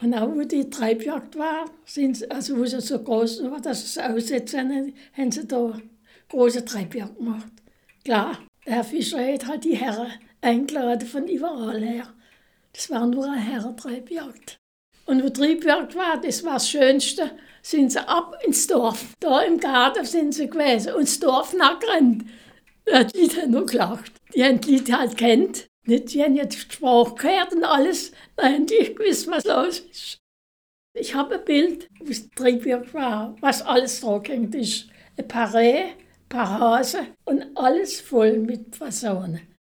Und auch wo die Treibjagd war, also wo sie so groß war, dass es aussetzen, haben sie da große Treibjagd gemacht. Klar, der Herr Fischer hat halt die Herren eingeladen von überall her. Das war nur eine Herrentreibjagd. Und wo Treibjagd war, das war das Schönste, sind sie ab ins Dorf. Da im Garten sind sie gewesen und das Dorf nachgerannt. Die Leute haben nur gelacht. Die haben die Leute halt kennt. Nicht, die haben jetzt die Sprache gehört und alles. Nein, die wissen, was los ist. Ich habe ein Bild, wo es Treibjagd war, was alles dran gehängt ist. Ein paar Rehe, ein paar Hasen und alles voll mit Fasanen.